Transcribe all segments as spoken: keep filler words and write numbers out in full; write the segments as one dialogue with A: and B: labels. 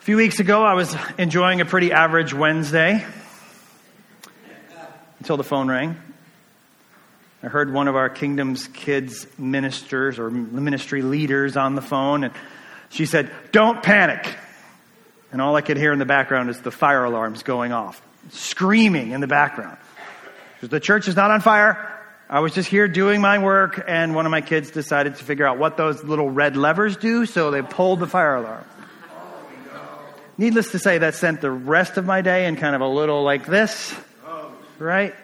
A: A few weeks ago, I was enjoying a pretty average Wednesday until the phone rang. I heard one of our Kingdom's Kids ministers or ministry leaders on the phone, and she said, "Don't panic." And all I could hear in the background is the fire alarms going off, screaming in the background. Because the church is not on fire. I was just here doing my work, and one of my kids decided to figure out what those little red levers do, so they pulled the fire alarm. Needless to say, that sent the rest of my day in kind of a little like this, right?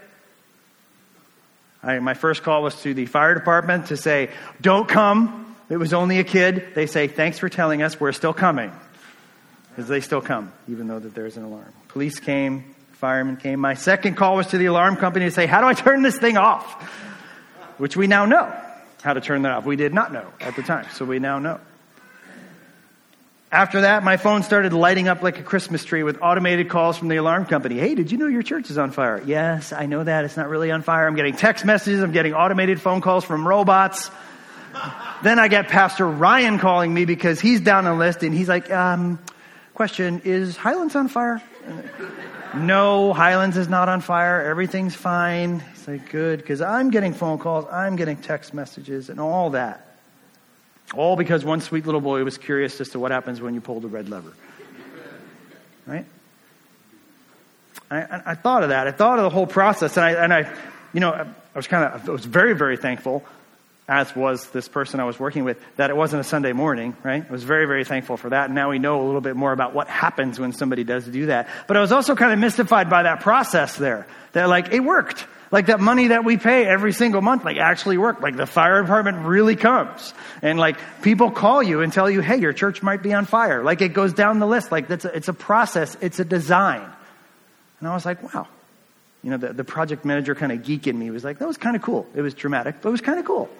A: I, my first call was to the fire department to say, "Don't come. It was only a kid." They say, "Thanks for telling us. We're still coming." Because they still come, even though that there's an alarm. Police came, firemen came. My second call was to the alarm company to say, "How do I turn this thing off?" Which we now know how to turn that off. We did not know at the time, so we now know. After that, my phone started lighting up like a Christmas tree with automated calls from the alarm company. "Hey, did you know your church is on fire?" "Yes, I know that. It's not really on fire." I'm getting text messages. I'm getting automated phone calls from robots. Then I get Pastor Ryan calling me because he's down on the list, and he's like, um, question, "Is Highlands on fire?" "No, Highlands is not on fire. Everything's fine." He's like, "Good," because I'm getting phone calls. I'm getting text messages and all that. All because one sweet little boy was curious as to what happens when you pull the red lever. Right? I, I, I thought of that. I thought of the whole process. And I, and I you know, I was kind of, I was very, very thankful, as was this person I was working with, that it wasn't a Sunday morning, right? I was very, very thankful for that. And now we know a little bit more about what happens when somebody does do that. But I was also kind of mystified by that process there. That, like, it worked. Like, that money that we pay every single month, like, actually worked. Like, the fire department really comes. And, like, people call you and tell you, "Hey, your church might be on fire." Like, it goes down the list. Like, that's a, it's a process. It's a design. And I was like, wow. You know, the, the project manager kind of geek in me was like, that was kind of cool. It was dramatic, but it was kind of cool.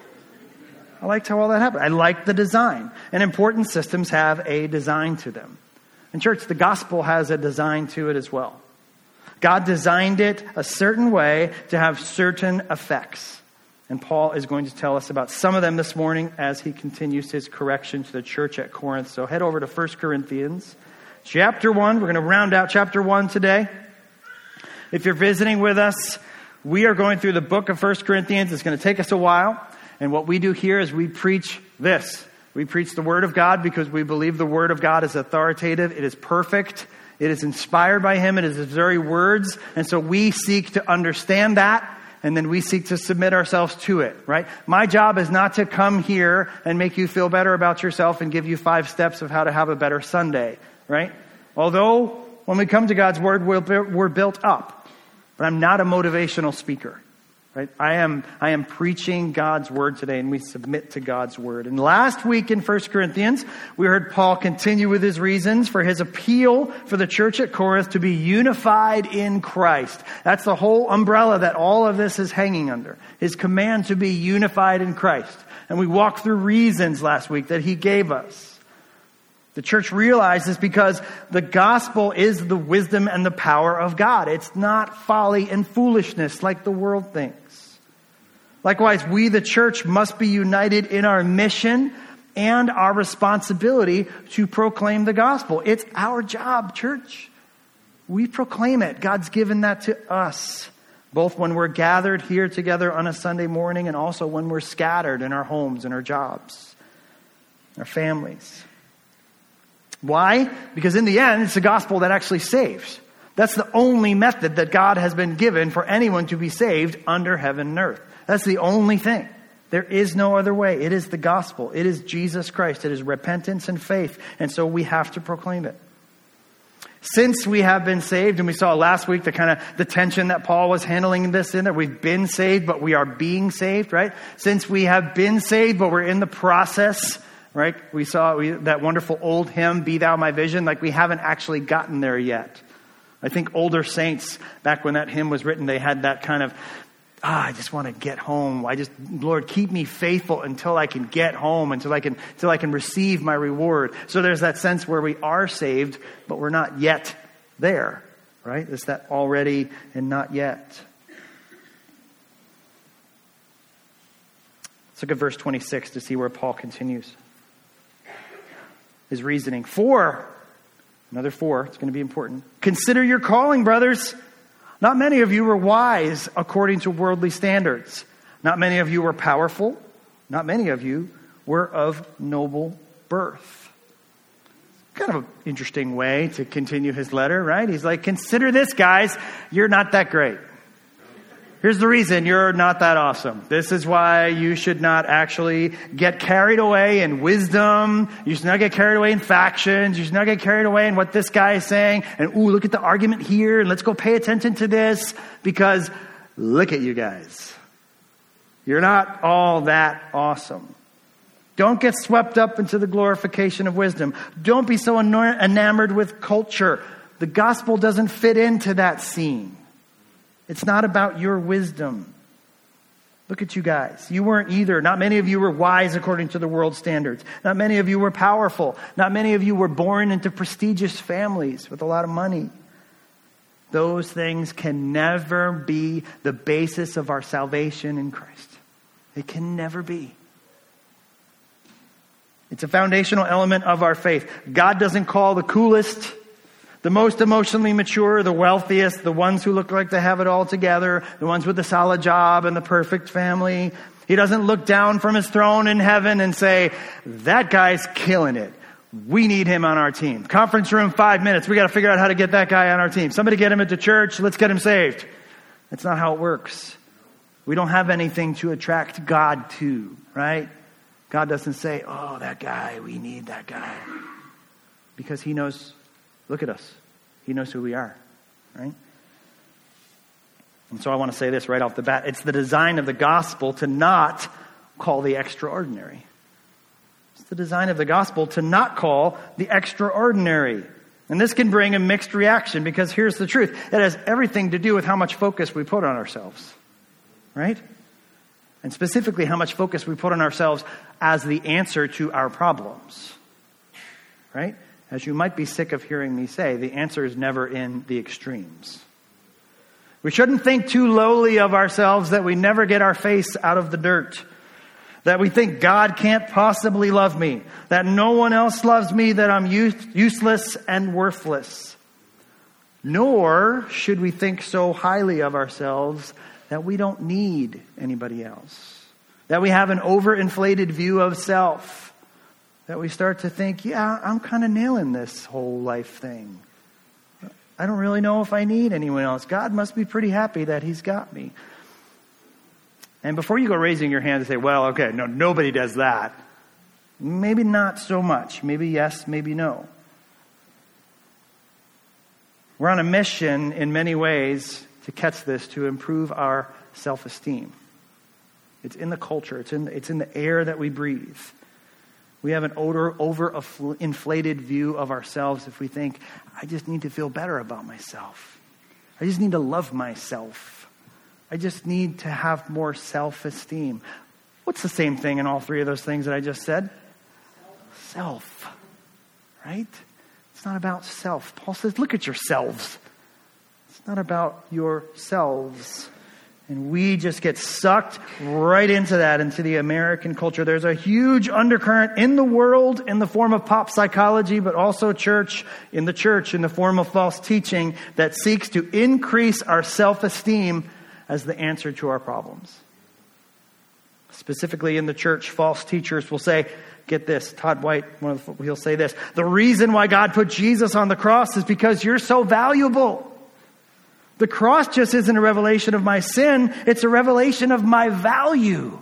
A: I liked how all that happened. I liked the design. And important systems have a design to them. And church, the gospel has a design to it as well. God designed it a certain way to have certain effects. And Paul is going to tell us about some of them this morning as he continues his correction to the church at Corinth. So head over to First Corinthians chapter one. We're going to round out chapter one today. If you're visiting with us, we are going through the book of First Corinthians. It's going to take us a while. And what we do here is we preach this. We preach the Word of God because we believe the Word of God is authoritative. It is perfect. It is inspired by Him. It is His very words. And so we seek to understand that, and then we seek to submit ourselves to it, right? My job is not to come here and make you feel better about yourself and give you five steps of how to have a better Sunday, right? Although, when we come to God's Word, we're built up. But I'm not a motivational speaker. Right? I am I am preaching God's Word today, and we submit to God's Word. And last week in First Corinthians, we heard Paul continue with his reasons for his appeal for the church at Corinth to be unified in Christ. That's the whole umbrella that all of this is hanging under. His command to be unified in Christ. And we walked through reasons last week that he gave us. The church realizes because the gospel is the wisdom and the power of God. It's not folly and foolishness like the world thinks. Likewise, we, the church, must be united in our mission and our responsibility to proclaim the gospel. It's our job, church. We proclaim it. God's given that to us, both when we're gathered here together on a Sunday morning and also when we're scattered in our homes and our jobs, our families. Why? Because in the end, it's the gospel that actually saves. That's the only method that God has been given for anyone to be saved under heaven and earth. That's the only thing. There is no other way. It is the gospel. It is Jesus Christ. It is repentance and faith. And so we have to proclaim it. Since we have been saved, and we saw last week the kind of the tension that Paul was handling this in, that we've been saved, but we are being saved, right? Since we have been saved, but we're in the process, right? We saw we, that wonderful old hymn, "Be Thou My Vision," like we haven't actually gotten there yet. I think older saints, back when that hymn was written, they had that kind of, ah, I just want to get home. I just, Lord, keep me faithful until I can get home, until I can, until I can receive my reward. So there's that sense where we are saved, but we're not yet there, right? It's that already and not yet. Let's look at verse twenty-six to see where Paul continues his reasoning. For Another four, it's going to be important. Consider your calling, brothers. Not many of you were wise according to worldly standards. Not many of you were powerful. Not many of you were of noble birth. Kind of an interesting way to continue his letter, right? He's like, consider this, guys. You're not that great. Here's the reason you're not that awesome. This is why you should not actually get carried away in wisdom. You should not get carried away in factions. You should not get carried away in what this guy is saying. And, ooh, look at the argument here. And let's go pay attention to this. Because look at you guys. You're not all that awesome. Don't get swept up into the glorification of wisdom. Don't be so enamored with culture. The gospel doesn't fit into that scene. It's not about your wisdom. Look at you guys. You weren't either. Not many of you were wise according to the world standards. Not many of you were powerful. Not many of you were born into prestigious families with a lot of money. Those things can never be the basis of our salvation in Christ. They can never be. It's a foundational element of our faith. God doesn't call the coolest, the most emotionally mature, the wealthiest, the ones who look like they have it all together, the ones with the solid job and the perfect family. He doesn't look down from his throne in heaven and say, that guy's killing it. We need him on our team. Conference room, five minutes. We got to figure out how to get that guy on our team. Somebody get him into church. Let's get him saved. That's not how it works. We don't have anything to attract God to, right? God doesn't say, oh, that guy, we need that guy. Because he knows, look at us. He knows who we are, right? And so I want to say this right off the bat. It's the design of the gospel to not call the extraordinary. It's the design of the gospel to not call the extraordinary. And this can bring a mixed reaction because here's the truth. It has everything to do with how much focus we put on ourselves, right? And specifically how much focus we put on ourselves as the answer to our problems, right? As you might be sick of hearing me say, the answer is never in the extremes. We shouldn't think too lowly of ourselves that we never get our face out of the dirt, that we think God can't possibly love me, that no one else loves me, that I'm useless and worthless. Nor should we think so highly of ourselves that we don't need anybody else, that we have an overinflated view of self, that we start to think, yeah, I'm kind of nailing this whole life thing. I don't really know if I need anyone else. God must be pretty happy that he's got me. And before you go raising your hand and say, well, okay, no, nobody does that. Maybe not so much. Maybe yes, maybe no. We're on a mission in many ways to catch this, to improve our self-esteem. It's in the culture. It's in, it's in the air that we breathe. We have an odor, over-inflated view of ourselves if we think, I just need to feel better about myself. I just need to love myself. I just need to have more self-esteem. What's the same thing in all three of those things that I just said? Self. Right? It's not about self. Paul says, look at yourselves. It's not about yourselves. And we just get sucked right into that, into the American culture. There's a huge undercurrent in the world in the form of pop psychology, but also church, in the church, in the form of false teaching that seeks to increase our self-esteem as the answer to our problems. Specifically in the church, false teachers will say, get this, Todd White, one of the, he'll say this, the reason why God put Jesus on the cross is because you're so valuable. The cross just isn't a revelation of my sin, it's a revelation of my value.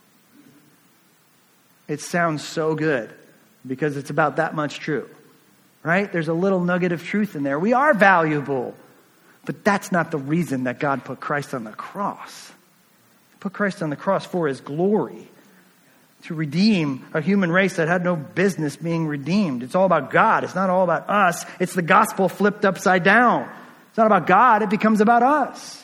A: It sounds so good because it's about that much true, right? There's a little nugget of truth in there. We are valuable, but that's not the reason that God put Christ on the cross. He put Christ on the cross for his glory, to redeem a human race that had no business being redeemed. It's all about God. It's not all about us. It's the gospel flipped upside down. It's not about God, it becomes about us.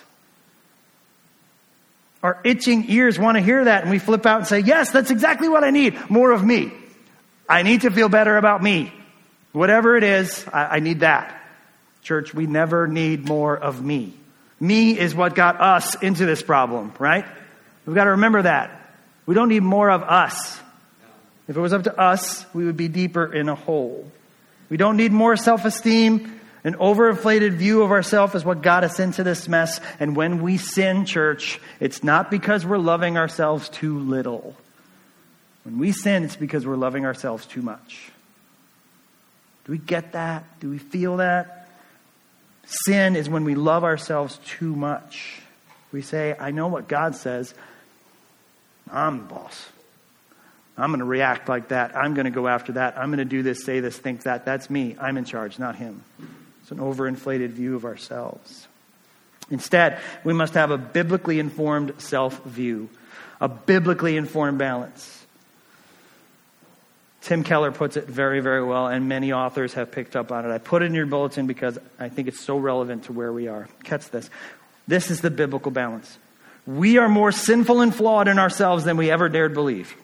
A: Our itching ears want to hear that, and we flip out and say, yes, that's exactly what I need. More of me. I need to feel better about me. Whatever it is, I, I need that. Church, we never need more of me. Me is what got us into this problem, right? We've got to remember that. We don't need more of us. If it was up to us, we would be deeper in a hole. We don't need more self-esteem. An overinflated view of ourselves is what got us into this mess. And when we sin, church, it's not because we're loving ourselves too little. When we sin, it's because we're loving ourselves too much. Do we get that? Do we feel that? Sin is when we love ourselves too much. We say, I know what God says. I'm the boss. I'm going to react like that. I'm going to go after that. I'm going to do this, say this, think that. That's me. I'm in charge, not him. It's an overinflated view of ourselves. Instead, we must have a biblically informed self-view, a biblically informed balance. Tim Keller puts it very, very well, and many authors have picked up on it. I put it in your bulletin because I think it's so relevant to where we are. Catch this. This is the biblical balance. We are more sinful and flawed in ourselves than we ever dared believe.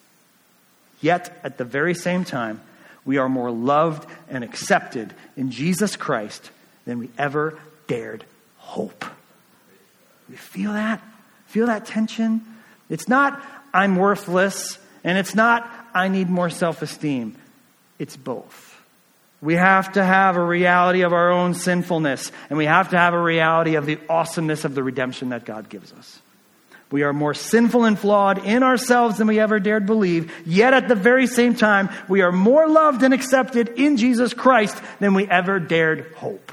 A: Yet, at the very same time, we are more loved and accepted in Jesus Christ than we ever dared hope. You feel that? Feel that tension? It's not, I'm worthless, and it's not, I need more self-esteem. It's both. We have to have a reality of our own sinfulness, and we have to have a reality of the awesomeness of the redemption that God gives us. We are more sinful and flawed in ourselves than we ever dared believe, yet at the very same time, we are more loved and accepted in Jesus Christ than we ever dared hope.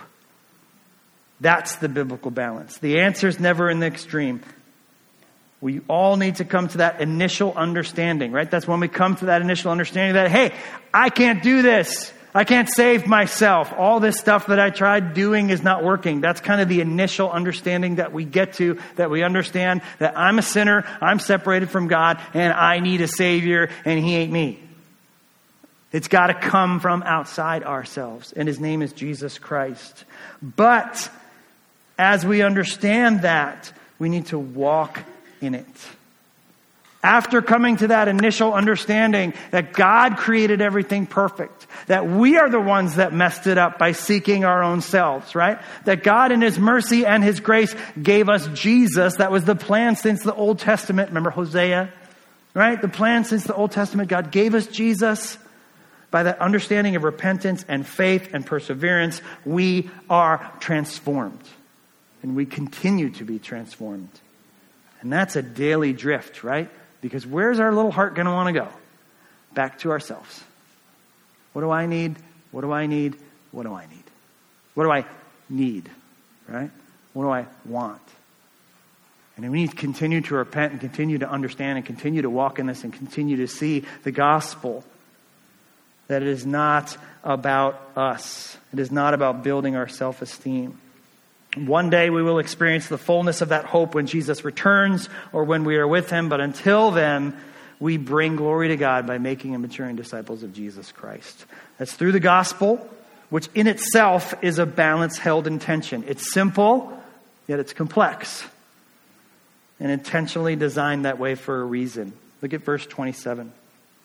A: That's the biblical balance. The answer is never in the extreme. We all need to come to that initial understanding, right? That's when we come to that initial understanding that, hey, I can't do this. I can't save myself. All this stuff that I tried doing is not working. That's kind of the initial understanding that we get to, that we understand that I'm a sinner, I'm separated from God, and I need a Savior, and He ain't me. It's got to come from outside ourselves, and His name is Jesus Christ. But as we understand that, we need to walk in it. After coming to that initial understanding that God created everything perfect, that we are the ones that messed it up by seeking our own selves, right? That God in His mercy and His grace gave us Jesus. That was the plan since the Old Testament. Remember Hosea, right? The plan since the Old Testament, God gave us Jesus. By that understanding of repentance and faith and perseverance, we are transformed. And we continue to be transformed. And that's a daily drift, right? Because where's our little heart going to want to go? Back to ourselves. What do I need? What do I need? What do I need? What do I need? Right? What do I want? And we need to continue to repent and continue to understand and continue to walk in this and continue to see the gospel. That it is not about us. It is not about building our self-esteem. One day we will experience the fullness of that hope when Jesus returns or when we are with Him. But until then, we bring glory to God by making and maturing disciples of Jesus Christ. That's through the gospel, which in itself is a balance held in tension. It's simple, yet it's complex. And intentionally designed that way for a reason. Look at verse twenty-seven.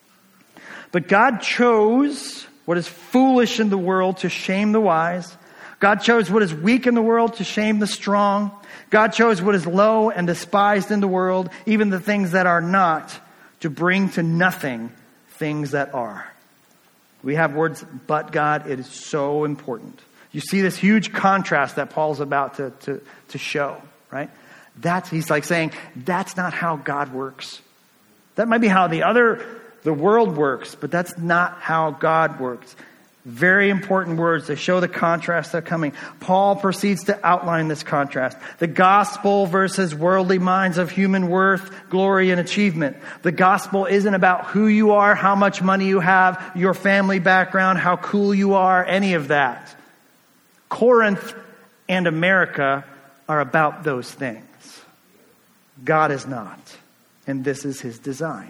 A: But God chose what is foolish in the world to shame the wise. God chose what is weak in the world to shame the strong. God chose what is low and despised in the world, even the things that are not, to bring to nothing things that are. We have words, but God. It is so important. You see this huge contrast that Paul's about to, to, to show, right? That's, he's like saying, that's not how God works. That might be how the other, the world works, but that's not how God works. Very important words. They show the contrast that are coming. Paul proceeds to outline this contrast. The gospel versus worldly minds of human worth, glory, and achievement. The gospel isn't about who you are, how much money you have, your family background, how cool you are, any of that. Corinth and America are about those things. God is not. And this is His design.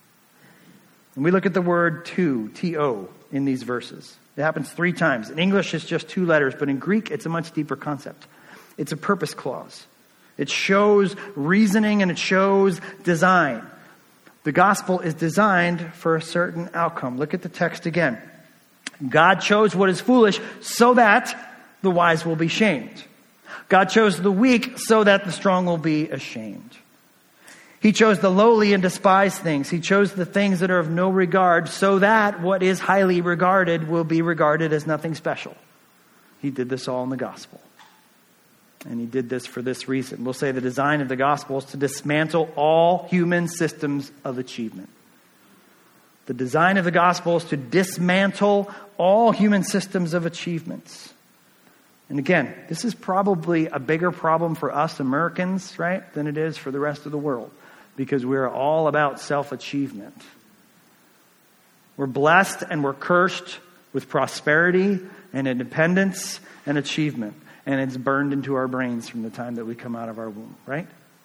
A: And we look at the word to, T O, in these verses. It happens three times. In English, it's just two letters, but in Greek, it's a much deeper concept. It's a purpose clause. It shows reasoning and it shows design. The gospel is designed for a certain outcome. Look at the text again. God chose what is foolish so that the wise will be shamed. God chose the weak so that the strong will be ashamed. He chose the lowly and despised things. He chose the things that are of no regard so that what is highly regarded will be regarded as nothing special. He did this all in the gospel. And he did this for this reason. We'll say the design of the gospel is to dismantle all human systems of achievement. The design of the gospel is to dismantle all human systems of achievements. And again, this is probably a bigger problem for us Americans, right, than it is for the rest of the world. Because we're all about self-achievement. We're blessed and we're cursed with prosperity and independence and achievement. And it's burned into our brains from the time that we come out of our womb, right?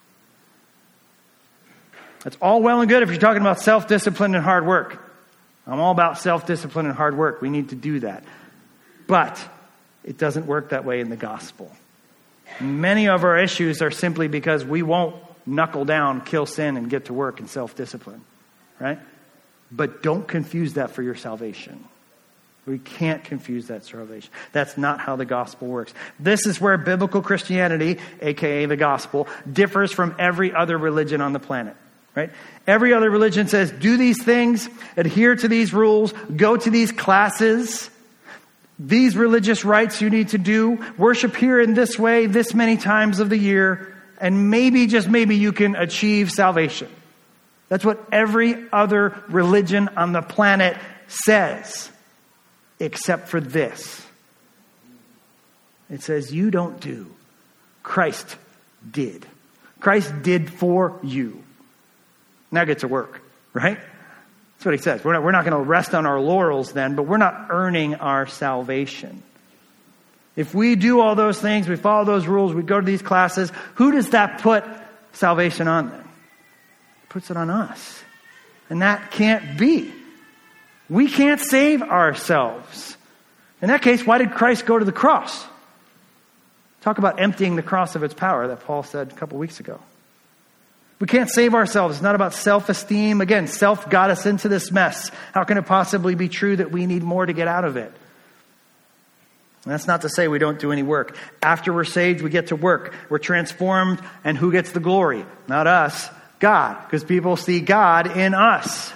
A: That's all well and good if you're talking about self-discipline and hard work. I'm all about self-discipline and hard work. We need to do that. But it doesn't work that way in the gospel. Many of our issues are simply because we won't knuckle down, kill sin, and get to work in self-discipline, right? But don't confuse that for your salvation. We can't confuse that salvation. That's not how the gospel works. This is where biblical Christianity, aka the gospel, differs from every other religion on the planet, right? Every other religion says, do these things, adhere to these rules, go to these classes, these religious rites you need to do, worship here in this way, this many times of the year, and maybe, just maybe, you can achieve salvation. That's what every other religion on the planet says, except for this. It says, you don't do. Christ did. Christ did for you. Now get to work, right? That's what he says. We're not, we're not going to rest on our laurels then, but we're not earning our salvation. If we do all those things, we follow those rules, we go to these classes, who does that put salvation on then? It puts it on us. And that can't be. We can't save ourselves. In that case, why did Christ go to the cross? Talk about emptying the cross of its power that Paul said a couple weeks ago. We can't save ourselves. It's not about self-esteem. Again, self got us into this mess. How can it possibly be true that we need more to get out of it? And that's not to say we don't do any work. After we're saved, we get to work. We're transformed, and who gets the glory? Not us, God, because people see God in us.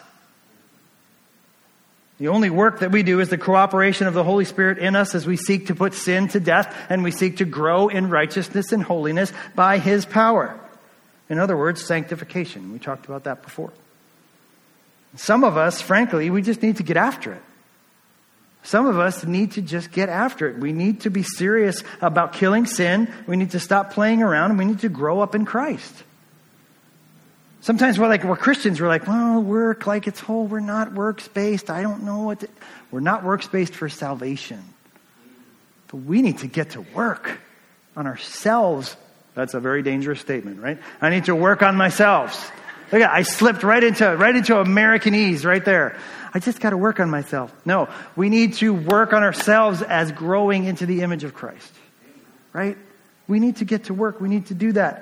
A: The only work that we do is the cooperation of the Holy Spirit in us as we seek to put sin to death, and we seek to grow in righteousness and holiness by His power. In other words, sanctification. We talked about that before. Some of us, frankly, we just need to get after it. Some of us need to just get after it. We need to be serious about killing sin. We need to stop playing around, and we need to grow up in Christ. Sometimes we're like, we're Christians. We're like, well, work, like it's whole. We're not works-based. I don't know what to... We're not works-based for salvation. But we need to get to work on ourselves. That's a very dangerous statement, right? I need to work on myself. Look at, I slipped right into right into Americanese right there. I just got to work on myself. No, we need to work on ourselves as growing into the image of Christ, right? We need to get to work. We need to do that.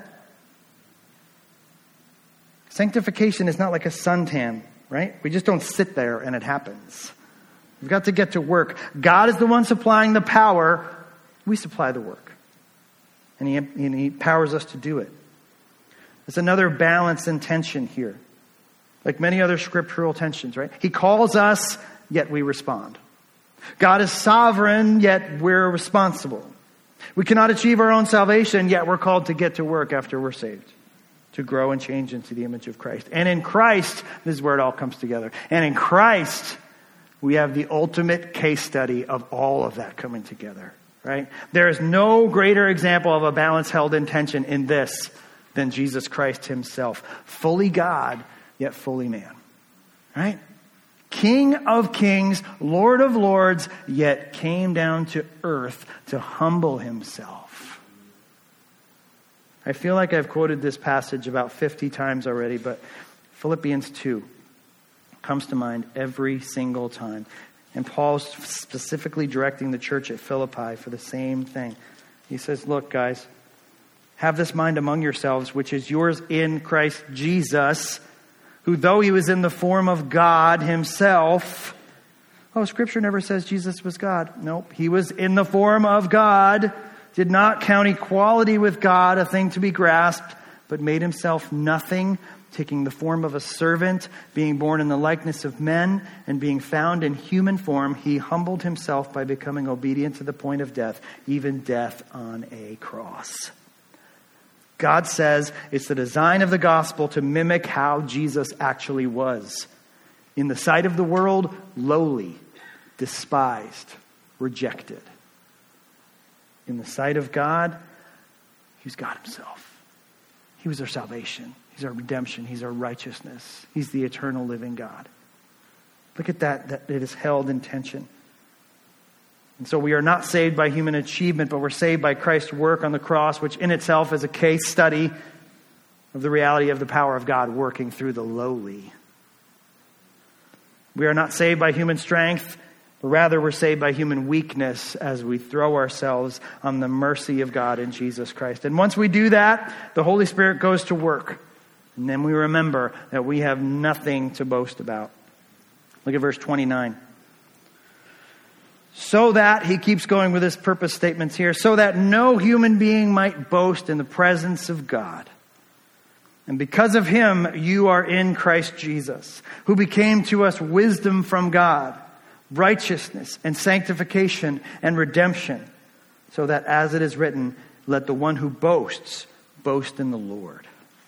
A: Sanctification is not like a suntan, right? We just don't sit there and it happens. We've got to get to work. God is the one supplying the power. We supply the work. And he, and he empowers us to do it. There's another balance and tension here. Like many other scriptural tensions, right? He calls us, yet we respond. God is sovereign, yet we're responsible. We cannot achieve our own salvation, yet we're called to get to work after we're saved. To grow and change into the image of Christ. And in Christ, this is where it all comes together. And in Christ, we have the ultimate case study of all of that coming together. Right? There is no greater example of a balance held in tension in this than Jesus Christ himself. Fully God, yet fully man. Right? King of kings, Lord of lords, yet came down to earth to humble himself. I feel like I've quoted this passage about fifty times already, but Philippians two comes to mind every single time. And Paul's specifically directing the church at Philippi for the same thing. He says, look, guys, have this mind among yourselves, which is yours in Christ Jesus, who though he was in the form of God himself... Oh, Scripture never says Jesus was God. Nope, he was in the form of God, did not count equality with God a thing to be grasped, but made himself nothing, taking the form of a servant, being born in the likeness of men, and being found in human form, he humbled himself by becoming obedient to the point of death, even death on a cross. God says it's the design of the gospel to mimic how Jesus actually was. In the sight of the world, lowly, despised, rejected. In the sight of God, he's God himself. He was our salvation. He's our redemption. He's our righteousness. He's the eternal living God. Look at that, that it is held in tension. And so we are not saved by human achievement, but we're saved by Christ's work on the cross, which in itself is a case study of the reality of the power of God working through the lowly. We are not saved by human strength, but rather we're saved by human weakness as we throw ourselves on the mercy of God in Jesus Christ. And once we do that, the Holy Spirit goes to work. And then we remember that we have nothing to boast about. Look at verse twenty-nine. So that, he keeps going with his purpose statements here, so that no human being might boast in the presence of God. And because of him, you are in Christ Jesus, who became to us wisdom from God, righteousness and sanctification and redemption, so that as it is written, let the one who boasts, boast in the Lord.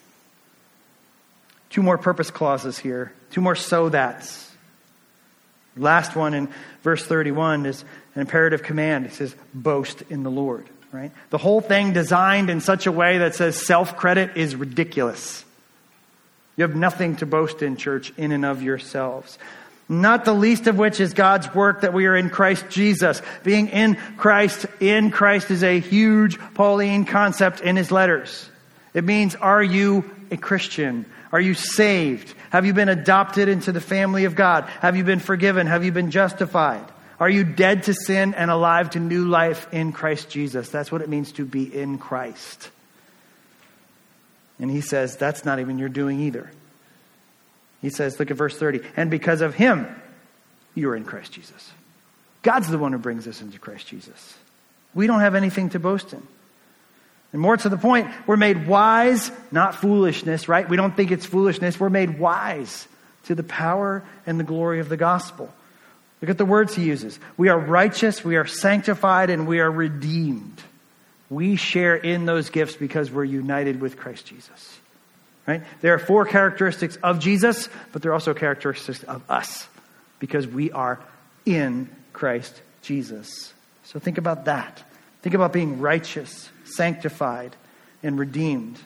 A: Two more purpose clauses here, two more so that's. Last one in verse thirty-one is an imperative command. It says, boast in the Lord, right? The whole thing designed in such a way that says self-credit is ridiculous. You have nothing to boast in, church, in and of yourselves. Not the least of which is God's work that we are in Christ Jesus. Being in Christ, in Christ is a huge Pauline concept in his letters. It means, are you a Christian? Are you saved? Have you been adopted into the family of God? Have you been forgiven? Have you been justified? Are you dead to sin and alive to new life in Christ Jesus? That's what it means to be in Christ. And he says that's not even your doing either. He says, look at verse thirty. And because of him, you are in Christ Jesus. God's the one who brings us into Christ Jesus. We don't have anything to boast in. And more to the point, we're made wise, not foolishness, right? We don't think it's foolishness. We're made wise to the power and the glory of the gospel. Look at the words he uses. We are righteous, we are sanctified, and we are redeemed. We share in those gifts because we're united with Christ Jesus. Right? There are four characteristics of Jesus, but there are also characteristics of us because we are in Christ Jesus. So think about that. Think about being righteous, sanctified, and redeemed.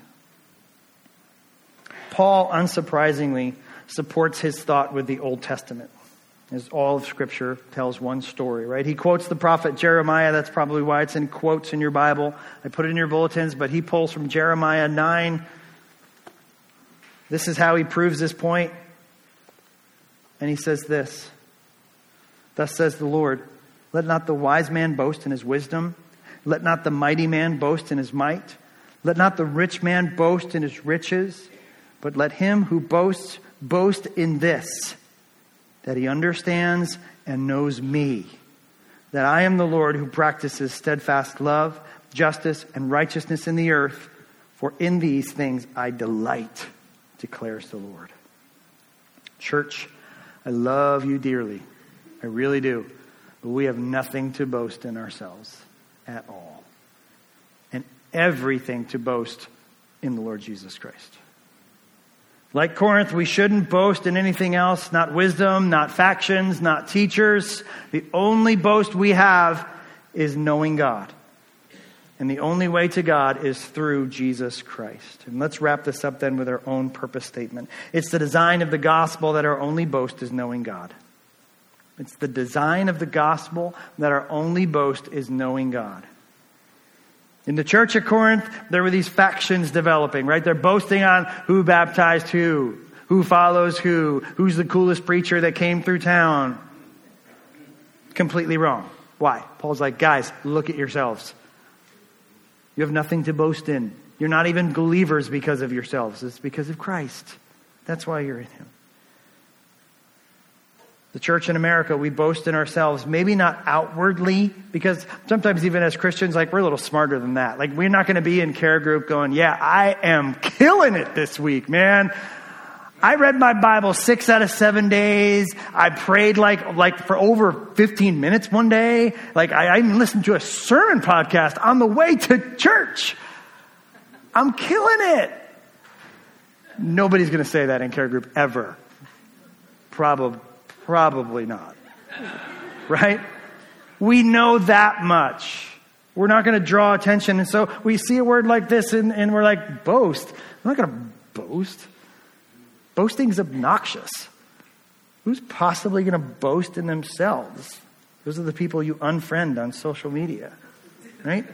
A: Paul, unsurprisingly, supports his thought with the Old Testament, as all of Scripture tells one story, right? He quotes the prophet Jeremiah. That's probably why it's in quotes in your Bible. I put it in your bulletins, but he pulls from Jeremiah nine. This is how he proves this point. And he says this, thus says the Lord, let not the wise man boast in his wisdom. Let not the mighty man boast in his might. Let not the rich man boast in his riches. But let him who boasts boast in this, that he understands and knows me, that I am the Lord who practices steadfast love, justice, and righteousness in the earth. For in these things I delight, declares the Lord. Church, I love you dearly. I really do. But we have nothing to boast in ourselves at all. And everything to boast in the Lord Jesus Christ. Like Corinth, we shouldn't boast in anything else, not wisdom, not factions, not teachers. The only boast we have is knowing God. And the only way to God is through Jesus Christ. And let's wrap this up then with our own purpose statement. It's the design of the gospel that our only boast is knowing God. It's the design of the gospel that our only boast is knowing God. In the church at Corinth, there were these factions developing, right? They're boasting on who baptized who, who follows who, who's the coolest preacher that came through town. Completely wrong. Why? Paul's like, guys, look at yourselves. You have nothing to boast in. You're not even believers because of yourselves. It's because of Christ. That's why you're in him. The church in America, we boast in ourselves, maybe not outwardly, because sometimes even as Christians, like we're a little smarter than that. Like we're not going to be in care group going, yeah, I am killing it this week, man. I read my Bible six out of seven days. I prayed like like for over fifteen minutes one day. Like I, I even listened to a sermon podcast on the way to church. I'm killing it. Nobody's going to say that in care group ever. Probably. Probably not. Right? We know that much. We're not going to draw attention. And so we see a word like this and, and we're like, boast. I'm not going to boast. Boasting's obnoxious. Who's possibly going to boast in themselves? Those are the people you unfriend on social media. Right?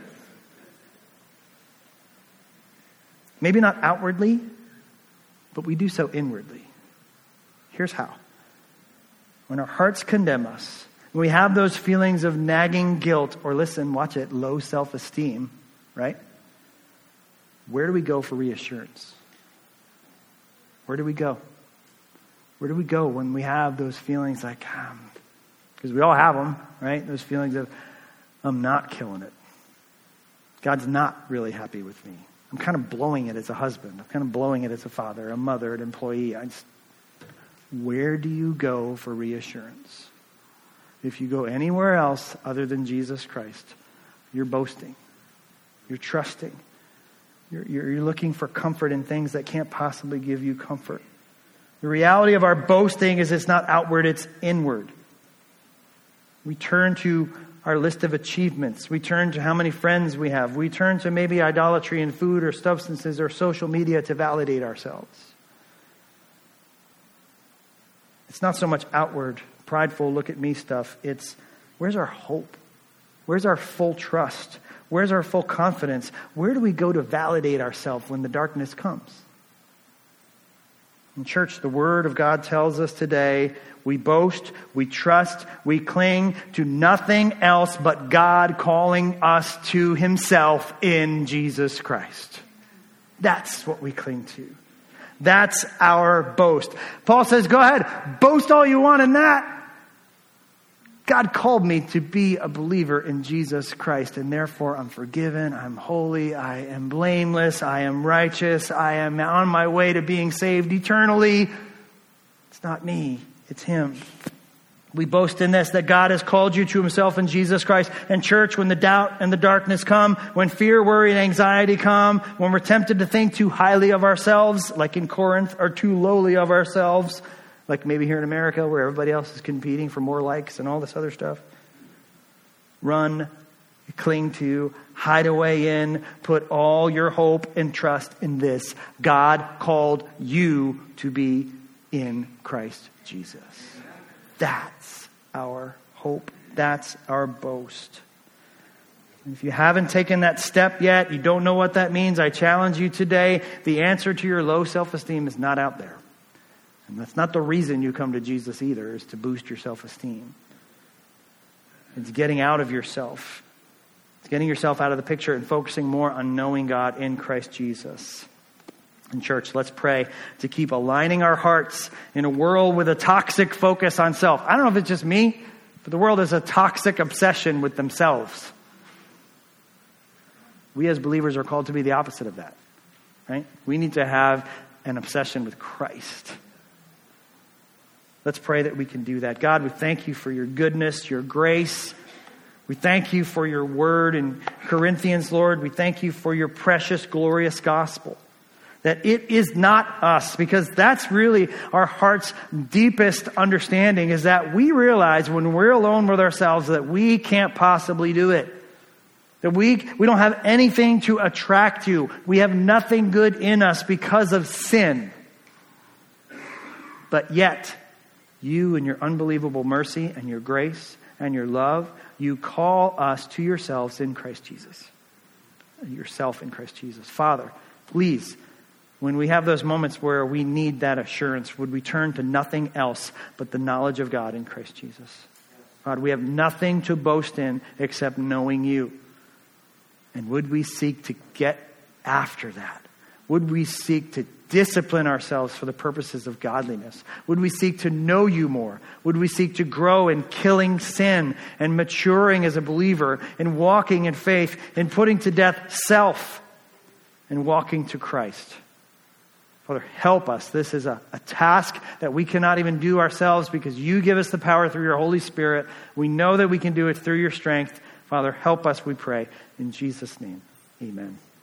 A: Maybe not outwardly, but we do so inwardly. Here's how. When our hearts condemn us, when we have those feelings of nagging guilt, or listen, watch it, low self-esteem, right? Where do we go for reassurance? Where do we go? Where do we go when we have those feelings like, um, because we all have them, right? Those feelings of, I'm not killing it. God's not really happy with me. I'm kind of blowing it as a husband. I'm kind of blowing it as a father, a mother, an employee. I just, where do you go for reassurance? If you go anywhere else other than Jesus Christ, you're boasting. You're trusting. You're, you're, you're looking for comfort in things that can't possibly give you comfort. The reality of our boasting is it's not outward, it's inward. We turn to our list of achievements. We turn to how many friends we have. We turn to maybe idolatry in food or substances or social media to validate ourselves. It's not so much outward, prideful, look at me stuff. It's where's our hope? Where's our full trust? Where's our full confidence? Where do we go to validate ourselves when the darkness comes? In church, the Word of God tells us today, we boast, we trust, we cling to nothing else but God calling us to Himself in Jesus Christ. That's what we cling to. That's our boast. Paul says, go ahead, boast all you want in that. God called me to be a believer in Jesus Christ, and therefore I'm forgiven, I'm holy, I am blameless, I am righteous, I am on my way to being saved eternally. It's not me, it's Him. We boast in this, that God has called you to Himself in Jesus Christ. And church, when the doubt and the darkness come, when fear, worry, and anxiety come, when we're tempted to think too highly of ourselves, like in Corinth, or too lowly of ourselves, like maybe here in America where everybody else is competing for more likes and all this other stuff, run, cling to, hide away in, put all your hope and trust in this. God called you to be in Christ Jesus. That's our hope. That's our boast. And if you haven't taken that step yet, you don't know what that means, I challenge you today. The answer to your low self-esteem is not out there. And that's not the reason you come to Jesus either, is to boost your self-esteem. It's getting out of yourself. It's getting yourself out of the picture and focusing more on knowing God in Christ Jesus. In church, let's pray to keep aligning our hearts in a world with a toxic focus on self. I don't know if it's just me, but the world has a toxic obsession with themselves. We as believers are called to be the opposite of that, right? We need to have an obsession with Christ. Let's pray that we can do that. God, we thank you for your goodness, your grace. We thank you for your word in Corinthians, Lord. We thank you for your precious, glorious gospel. That it is not us, because that's really our heart's deepest understanding, is that we realize when we're alone with ourselves that we can't possibly do it. That we, we don't have anything to attract you. We have nothing good in us because of sin. But yet, you in your unbelievable mercy and your grace and your love, you call us to yourselves in Christ Jesus. Yourself in Christ Jesus. Father, please, when we have those moments where we need that assurance, would we turn to nothing else but the knowledge of God in Christ Jesus? God, we have nothing to boast in except knowing you. And would we seek to get after that? Would we seek to discipline ourselves for the purposes of godliness? Would we seek to know you more? Would we seek to grow in killing sin and maturing as a believer and walking in faith and putting to death self and walking to Christ? Father, help us. This is a, a task that we cannot even do ourselves because you give us the power through your Holy Spirit. We know that we can do it through your strength. Father, help us, we pray. In Jesus' name, amen.